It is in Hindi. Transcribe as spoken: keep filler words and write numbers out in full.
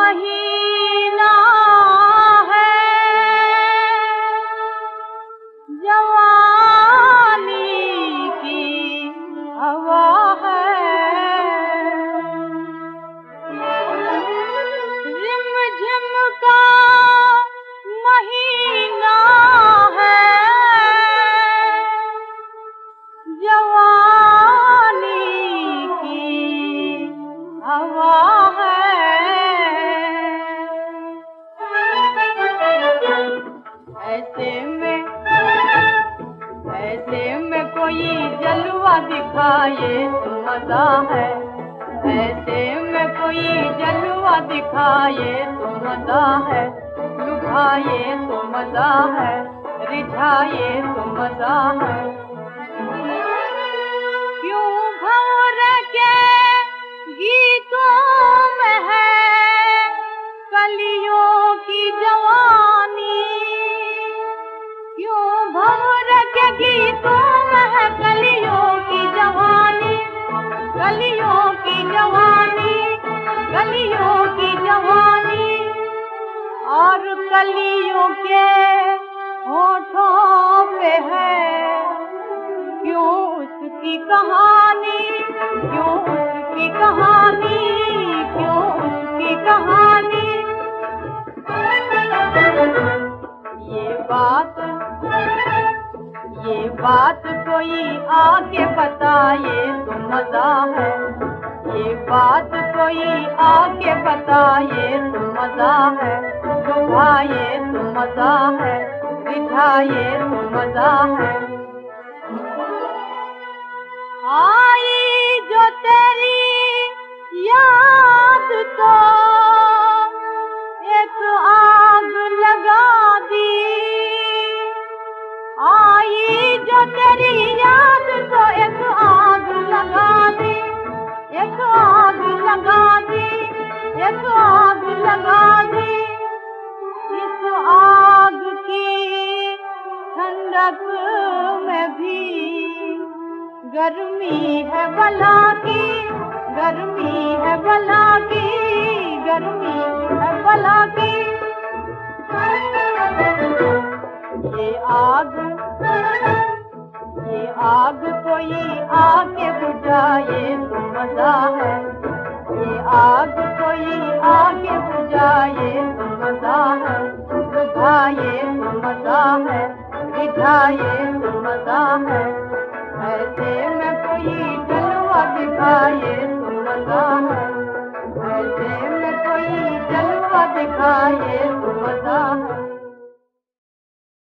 महीना है, जवानी की हवा है, रिमझिम का महीना है, जवानी की हवा है। ऐसे में ऐसे में कोई जलवा दिखाए तो मजा है, ऐसे में कोई जलवा दिखाए तो मजा है, लुभाए तो मजा है, रिझाए तो मजा है। क्यों भंवर के गीतों में है कलियों की जवानी, क्यों भंवर के गीतों में है कलियों की जवानी, कलियों की जवानी, कलियों की जवानी। और कलियों के होठों पे है क्यों उसकी कहानी, क्यों उसकी कहानी, क्यों उसकी कहानी। ये बात ये बात कोई आके बताए तो मजा है, ये बात कोई आके बताए तो मजा है, लुभाए तो मजा है, रिझाए तो मजा है। आई जो तेरी याद तो एक आग लगा दी, आई जो तेरी याद तो एक आग लगा दी, एक आग लगा दी, एक आग लगा दी। इस आग की ठंडक में भी गर्मी है भला की, गर्मी है भला की, गर्मी है भला की। ये आग ये आग कोई आके बुझाए तो मजा है, ये आग कोई आके बुझाए तो मजा है, लुभाए तो मजा है, रिझाए तो मजा है।